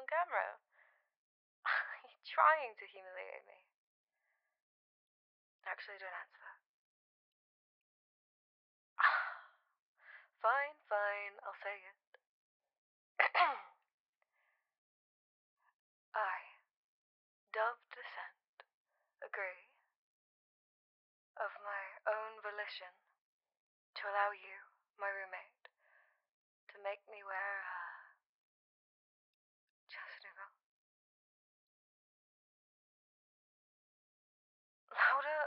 on camera. You're trying to humiliate me. Actually, don't answer that. Fine, I'll say it. I, Dove Descent, agree, of my own volition, to allow you, my roommate, to make me wear a chastity belt. Louder.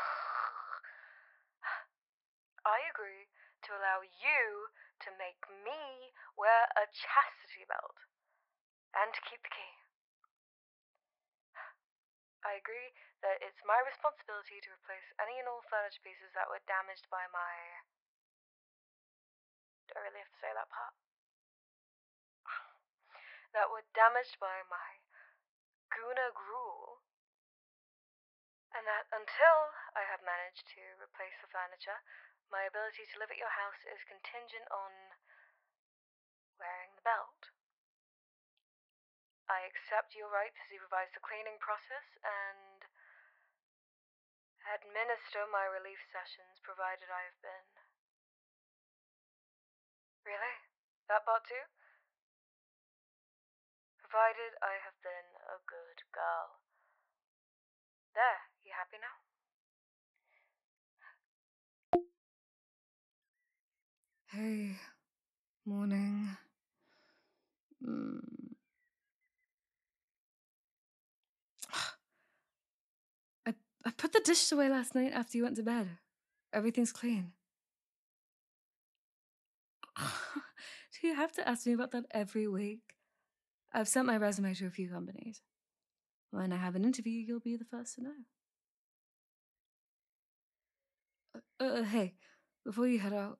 I agree to allow you to make me wear a chastity belt and to keep the key. I agree that it's my responsibility to replace any and all furniture pieces that were damaged by my... Do I really have to say that part? That were damaged by my Guna gruel. And that until I have managed to replace the furniture, my ability to live at your house is contingent on wearing the belt. I accept your right to supervise the cleaning process and administer my relief sessions, provided I have been... Really? That part too? Provided I have been a good girl. There, you happy now? Hey, morning. I put the dishes away last night after you went to bed. Everything's clean. Do you have to ask me about that every week? I've sent my resume to a few companies. When I have an interview, you'll be the first to know. Hey, before you head out,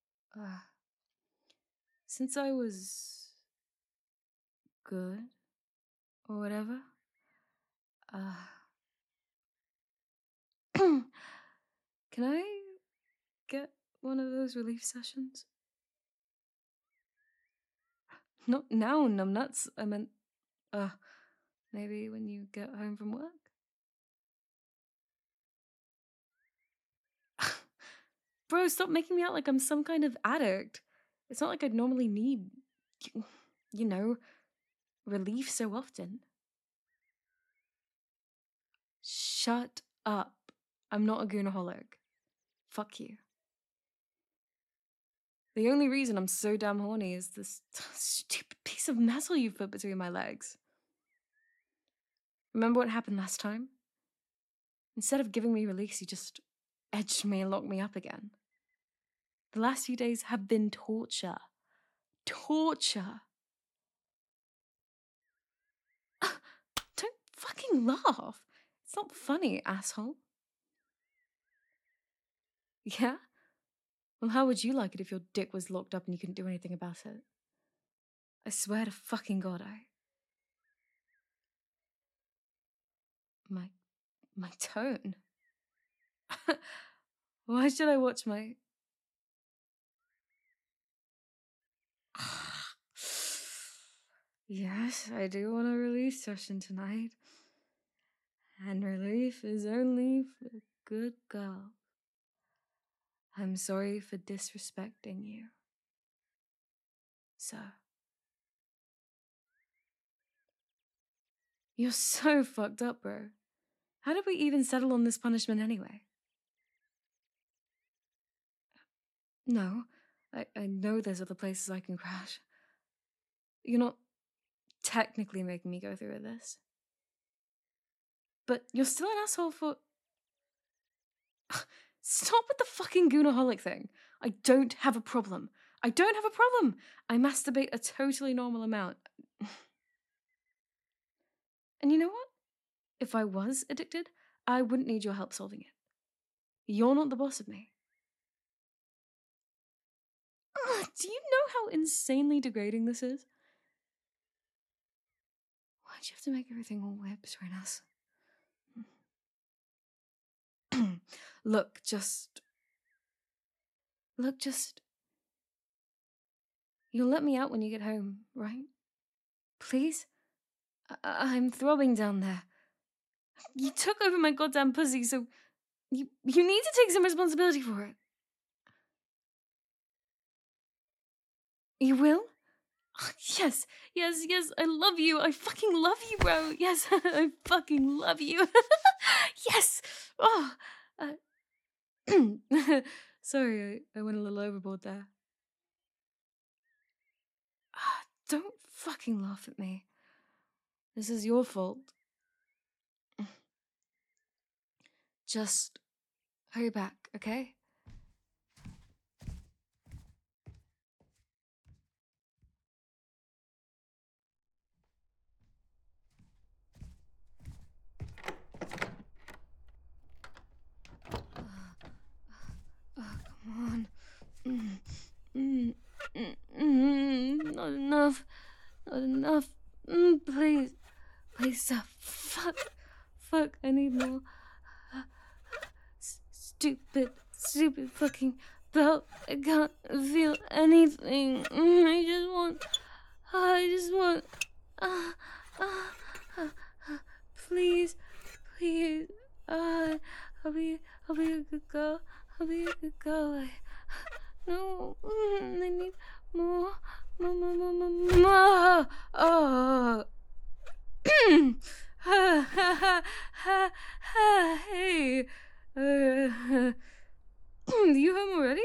since I was good or whatever, can I get one of those relief sessions? Not now, numbnuts. I meant, maybe when you get home from work? Bro, stop making me out like I'm some kind of addict. It's not like I'd normally need, you know, relief so often. Shut up. I'm not a goonaholic. Fuck you. The only reason I'm so damn horny is this stupid piece of metal you put between my legs. Remember what happened last time? Instead of giving me release, you just edged me and locked me up again. The last few days have been torture. Torture. Don't fucking laugh. It's not funny, asshole. Yeah? Well, how would you like it if your dick was locked up and you couldn't do anything about it? I swear to fucking God, My tone? Why should I watch my... Yes, I do want a relief session tonight. And relief is only for good girls. I'm sorry for disrespecting you, sir. You're so fucked up, bro. How did we even settle on this punishment anyway? No, I know there's other places I can crash. You're not technically making me go through this. But you're still an asshole for... Stop with the fucking goonaholic thing. I don't have a problem. I don't have a problem. I masturbate a totally normal amount. And you know what? If I was addicted, I wouldn't need your help solving it. You're not the boss of me. Do you know how insanely degrading this is? Why'd you have to make everything all weird between us? Look, just... You'll let me out when you get home, right? Please? I'm throbbing down there. You took over my goddamn pussy, so you need to take some responsibility for it. You will? Yes, I love you. I fucking love you, bro. Yes, I fucking love you. Yes! Oh! Sorry, I went a little overboard there. Don't fucking laugh at me. This is your fault. Just hurry back, okay? Come on. Not enough. Not enough. Please. Please stop. Fuck. I need more. Stupid fucking belt. I can't feel anything. I just want. Please. I'll be a good girl. I'll be a good girl. No, I need more. Oh. Hey. You home already?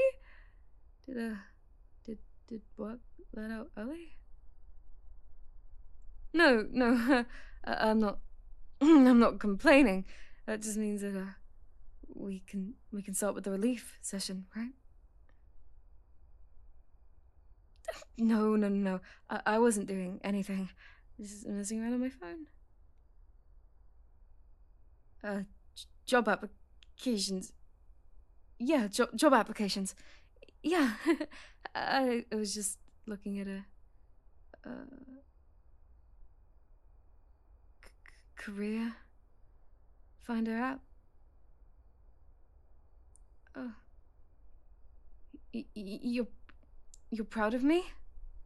Did work let out early? No. I'm not. I'm not complaining. That just means that we can start with the relief session, right? No. I wasn't doing anything. Just messing around on my phone. Job applications. Yeah, job applications. Yeah. I was just looking at a career finder app. Oh. You're proud of me?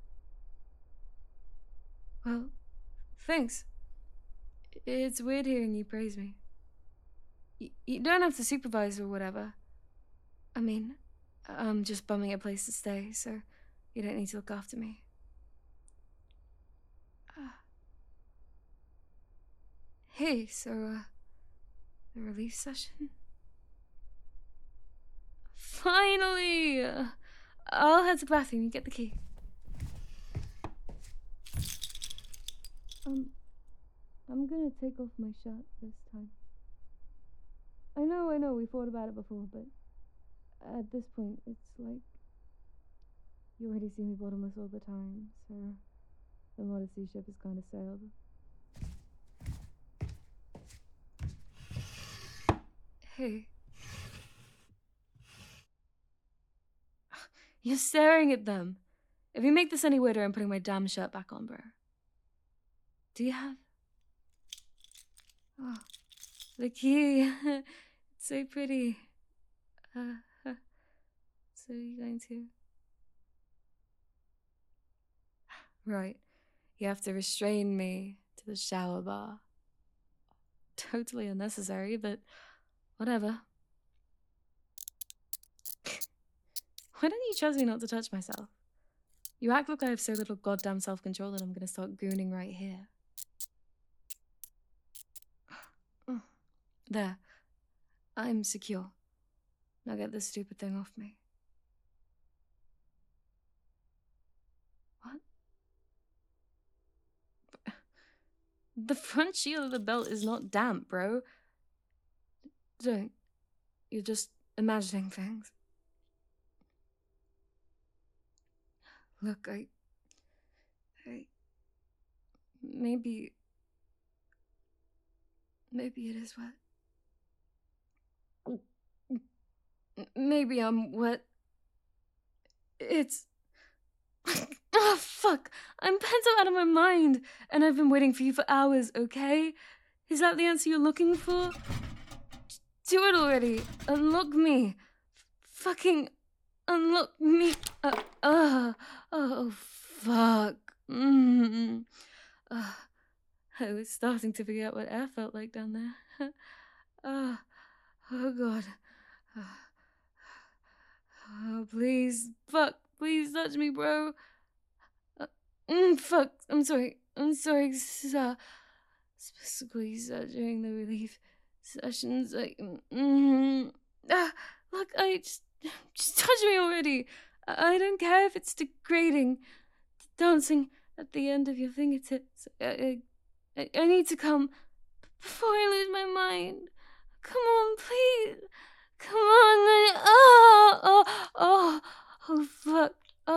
Well, thanks. It's weird hearing you praise me. You don't have to supervise or whatever. I mean, I'm just bumming a place to stay, so you don't need to look after me. Hey, so, the relief session? Finally! I'll head to the bathroom and get the key. I'm gonna take off my shirt this time. I know, we thought about it before, but at this point, it's like you already see me bottomless all the time, so the modesty ship has kind of sailed. Hey. You're staring at them. If you make this any weirder, I'm putting my damn shirt back on, bro. Do you have? Oh, the key. It's so pretty. So you're going to? Right. You have to restrain me to the shower bar. Totally unnecessary, but whatever. Why don't you trust me not to touch myself? You act like I have so little goddamn self-control that I'm gonna start gooning right here. There. I'm secure. Now get this stupid thing off me. What? The front shield of the belt is not damp, bro. Don't. You're just imagining things. Look, maybe it is wet. Maybe I'm wet. It's... Oh, fuck. I'm penciled out of my mind, and I've been waiting for you for hours, okay? Is that the answer you're looking for? Do it already. Unlock me. Fucking unlock me. Oh, fuck. I was starting to forget what air felt like down there. Oh, oh God. Oh, please. Fuck. Please touch me, bro. Fuck. I'm sorry, sir. Specifically, sir, during the relief sessions, look, just touch me already. I don't care if it's degrading. Dancing at the end of your fingertips. I need to come before I lose my mind. Come on, please. Come on. Oh, fuck.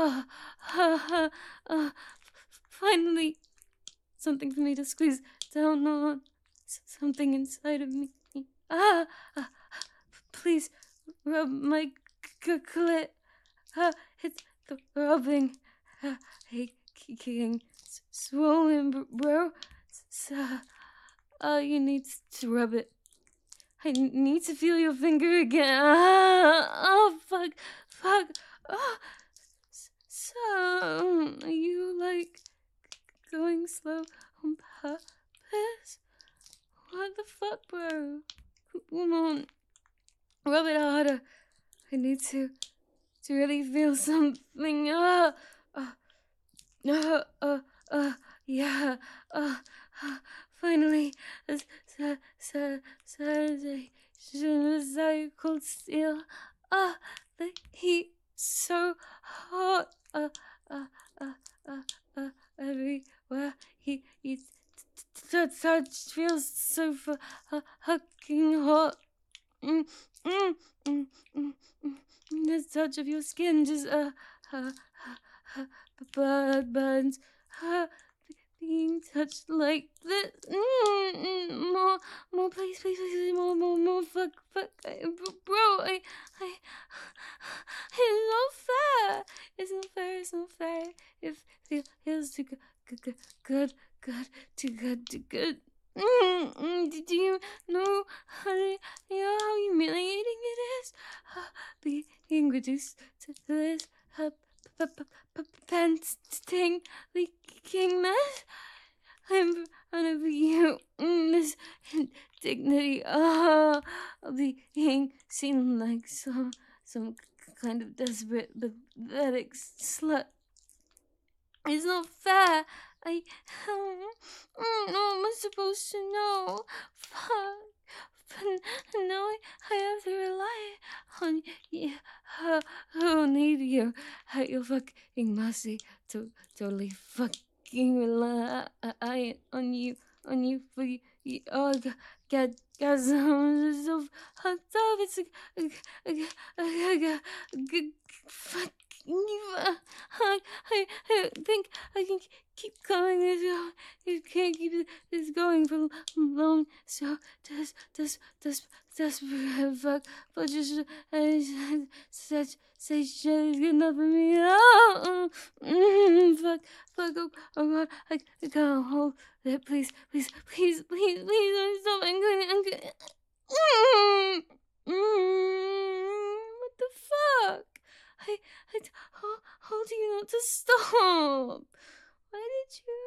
Finally, something for me to squeeze down on. Something inside of me. Ah, please rub my clit. It's the rubbing. Aching, swollen, bro. You need to rub it. I need to feel your finger again. Fuck. Oh, so, are you, like, going slow on purpose? What the fuck, bro? Come on. Rub it harder. I need to really feel something. Yeah. Finally, Saturday, I could feel, the heat so hot, everywhere. He touch feels so fucking hot. The touch of your skin just, burns, being touched like this. More, please, more, fuck, bro, it's not fair, it feels too good, too good. Do you know how humiliating it is, being reduced to this, panting, leaking mess? I'm in front of you, this indignity, being seen like some kind of desperate, pathetic slut. It's not fair. No, am I supposed to know? Fuck. But now I have to rely on you. I need you at your fucking mercy to totally fucking rely on you for you. Oh, God, I'm so fucked up. It's fuck. I don't think I can keep going this. You can't keep this going for long. So desperate fuck, but just say shit is good enough for me. Fuck. Oh God, I can't hold it. Please, don't stop. I'm gonna. What the fuck? I told you not to stop. Why did you?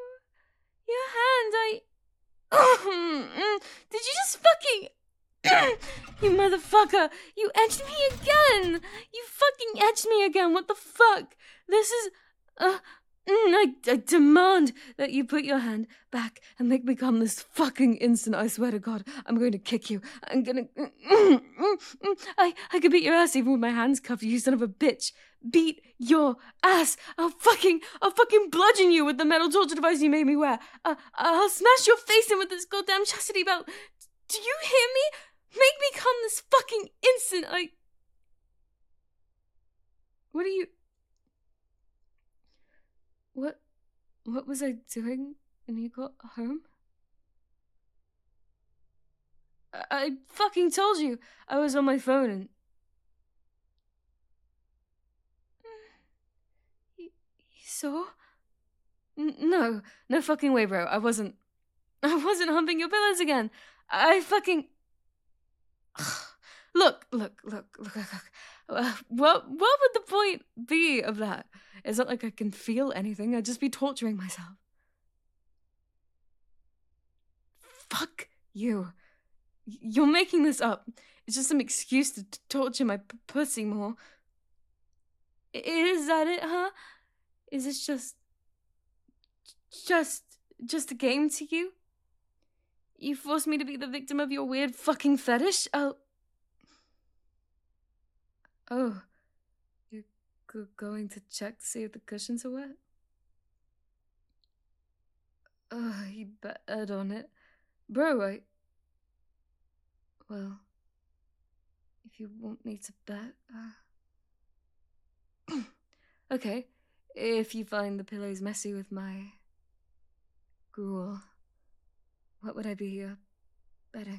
Your hand, did you just fucking... You motherfucker! You edged me again! You fucking edged me again! What the fuck? This is... I demand that you put your hand back and make me come this fucking instant. I swear to God, I'm going to kick you. I'm gonna... I could beat your ass even with my hands cuffed, you son of a bitch. Beat your ass. I'll fucking bludgeon you with the metal torture device you made me wear. I'll smash your face in with this goddamn chastity belt. Do you hear me? Make me come this fucking instant. What are you... What was I doing when you got home? I fucking told you I was on my phone and... You saw? No fucking way, bro. I wasn't humping your pillows again. I fucking... Look. What would the point be of that? It's not like I can feel anything. I'd just be torturing myself. Fuck you. You're making this up. It's just some excuse to torture my pussy more. Is that it, huh? Is this just a game to you? You forced me to be the victim of your weird fucking fetish? Oh, you're going to check to see if the cushions are wet? You bet on it. Bro, well, if you want me to bet, okay. If you find the pillows messy with my gruel, what would I be, betting?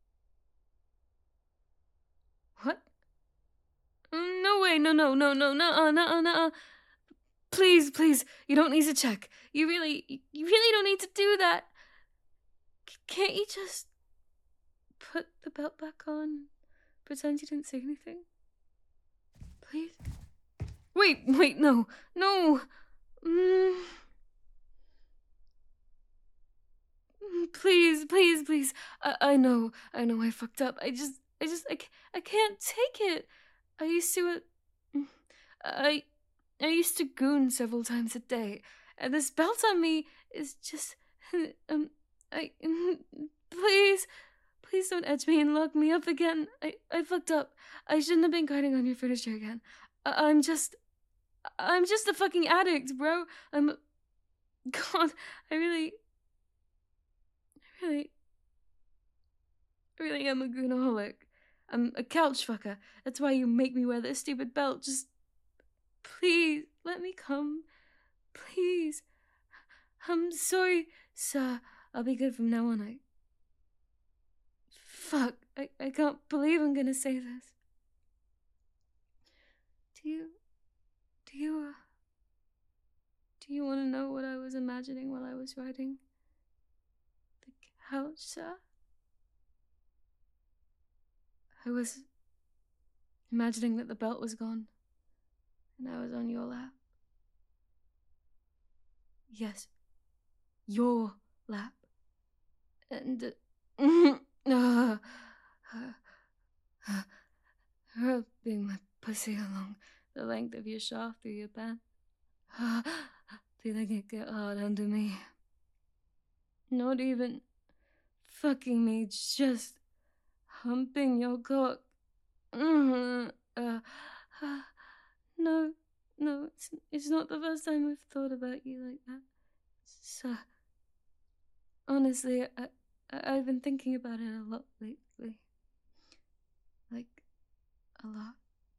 What? No way, no. Please, you don't need to check. You really don't need to do that. Can't you just put the belt back on? Pretend you didn't say anything? Please? Wait, no. Please. I know I fucked up. I can't take it. I used to, I used to goon several times a day, and this belt on me is just, please don't edge me and lock me up again. I fucked up. I shouldn't have been grinding on your furniture again. I'm just a fucking addict, bro. God, I really am a goonaholic. I'm a couch fucker. That's why you make me wear this stupid belt. Just, please, let me come. Please. I'm sorry, sir. I'll be good from now on. Fuck. I can't believe I'm gonna say this. Do you want to know what I was imagining while I was riding the couch, sir? I was imagining that the belt was gone, and I was on your lap. Yes, your lap. And, rubbing my pussy along the length of your shaft through your pants. Feeling it get hard under me. Not even fucking me, just humping your cock. No, it's not the first time I've thought about you like that. So, honestly, I've been thinking about it a lot lately. Like, a lot.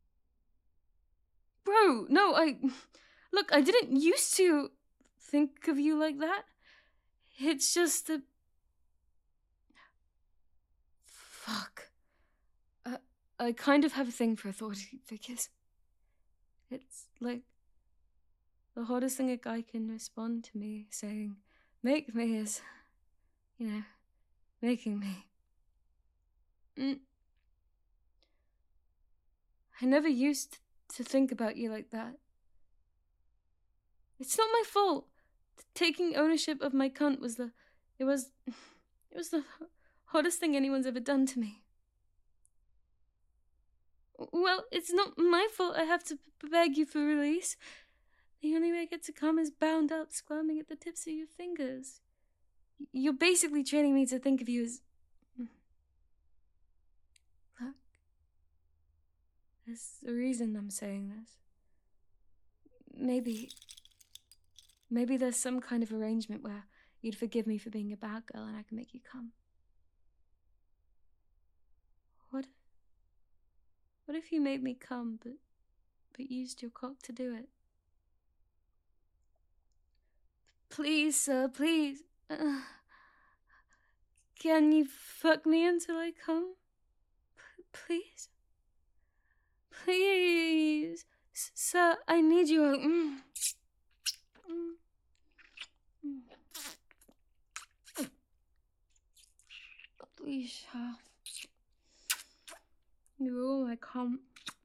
Bro, no, look, I didn't used to think of you like that. It's just that... Fuck. I kind of have a thing for authority figures. It's like the hardest thing a guy can respond to me saying, make me, is, making me. I never used to think about you like that. It's not my fault. Taking ownership of my cunt was the hardest thing anyone's ever done to me. Well, it's not my fault I have to beg you for release. The only way I get to come is bound up, squirming at the tips of your fingers. You're basically training me to think of you as... Look, there's a reason I'm saying this. Maybe there's some kind of arrangement where you'd forgive me for being a bad girl and I can make you come. What if you made me come, but used your cock to do it? Please, sir, please. Can you fuck me until I come? Please? Please. Sir, I need you. Please, sir. You, I can't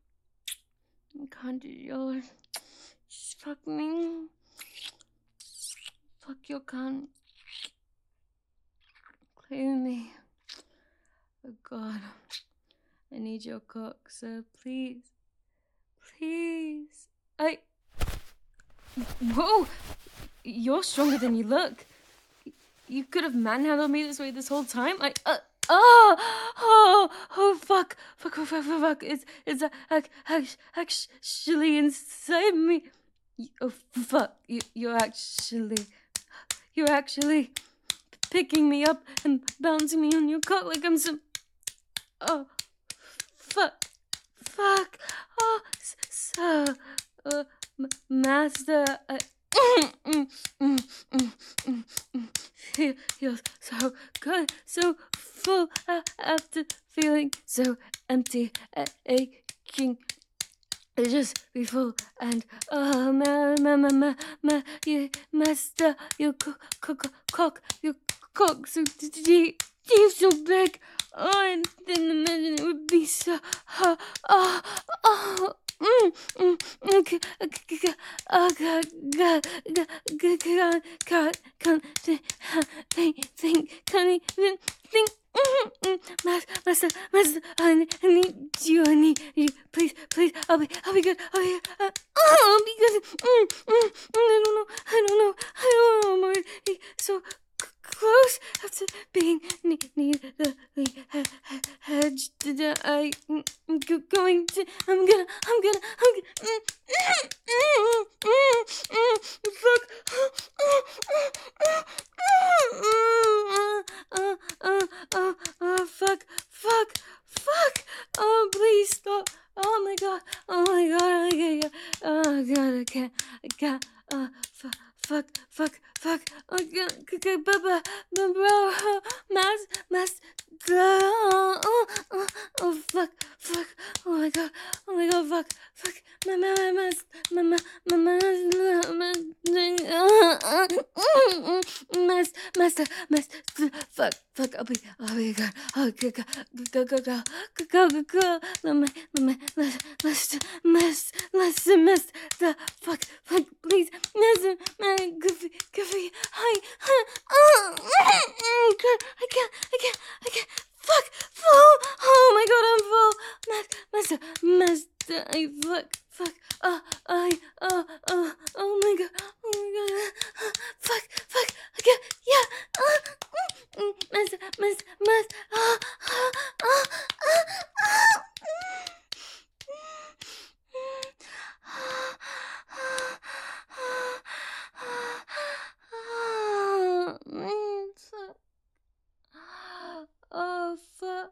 do yours. Just fuck me. Fuck your cunt. Amy. Oh God. I need your cock, sir. Please. Please. Whoa! You're stronger than you look. You could have manhandled me this way this whole time. Fuck. It's actually inside me. Oh, fuck. You're actually picking me up and bouncing me on your cock like I'm some... Oh, fuck. Oh, so, master, feels so good, so full after feeling so empty, aching. Just be full and you master, your cock so deep, so big. Oh, I didn't imagine it would be so. Can't even think. Master, I need you. Please, I'll be good. I'll be good. I don't know. I'm already so close after being needly hedged. I'm going to. I'm gonna. Fuck. Oh, please stop. Oh my god. Yeah. Oh god, I can't. Fuck. Oh god, bro, oh fuck. Oh my god, fuck. Master, fuck, I'll be good. Oh, go. Let's, fuck, please, Goofy, I can't, fuck, full, oh my god, I'm full, master, I fuck, oh my god, fuck, I can't, yeah, master, oh fuck.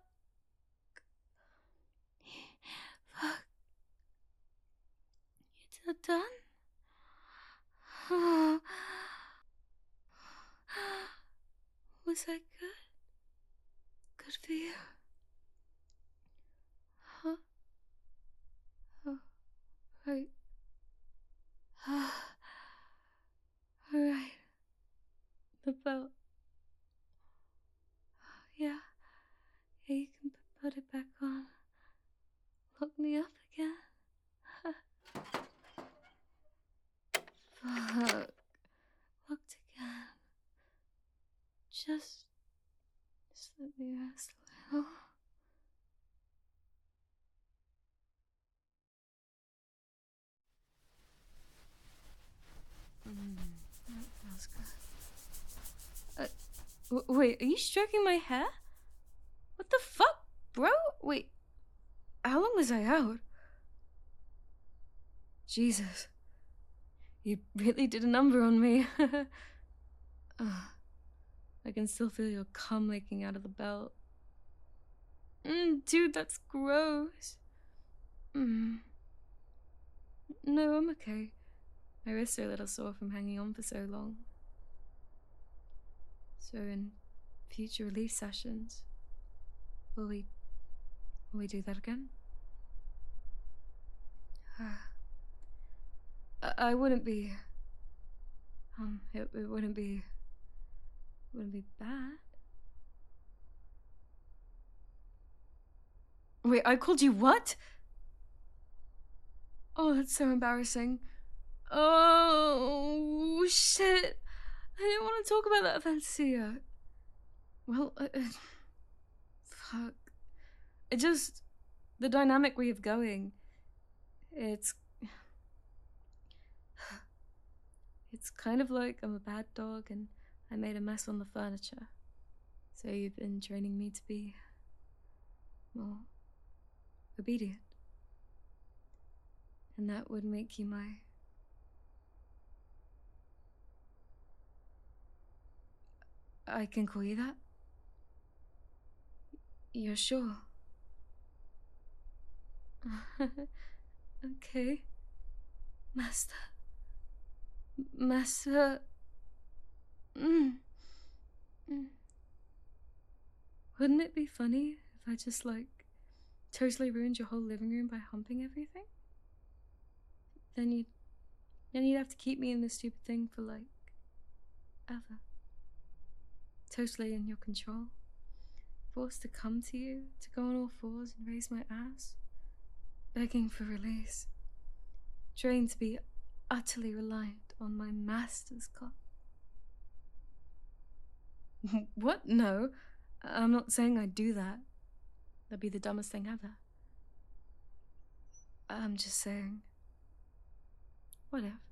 You're done? Was that good? Good for you? Huh? Oh, right. Alright. The belt. Yeah, you can put it back on. Lock me up again. Fuck. Locked again. Just let me rest a little. That feels good. Wait, are you stroking my hair? What the fuck, bro? Wait, how long was I out? Jesus. You really did a number on me. I can still feel your cum leaking out of the belt. Dude, that's gross. No, I'm okay. My wrists are a little sore from hanging on for so long. So in future relief sessions, will we do that again? I wouldn't be... it wouldn't be bad. Wait, I called you what? Oh, that's so embarrassing. Oh, shit. I didn't want to talk about that fantasy yet. Well, fuck. It just... The dynamic we have going, it's... It's kind of like I'm a bad dog and I made a mess on the furniture. So you've been training me to be more obedient. And that would make you my... I can call you that? You're sure? Okay. Master. Master... Mm. Mm. Wouldn't it be funny if I just, like, totally ruined your whole living room by humping everything? Then you'd have to keep me in this stupid thing for, like, ever. Totally in your control. Forced to come to you, to go on all fours and raise my ass. Begging for release. Trained to be utterly reliant on my master's cock. What? No. I'm not saying I'd do that. That'd be the dumbest thing ever. I'm just saying, what if?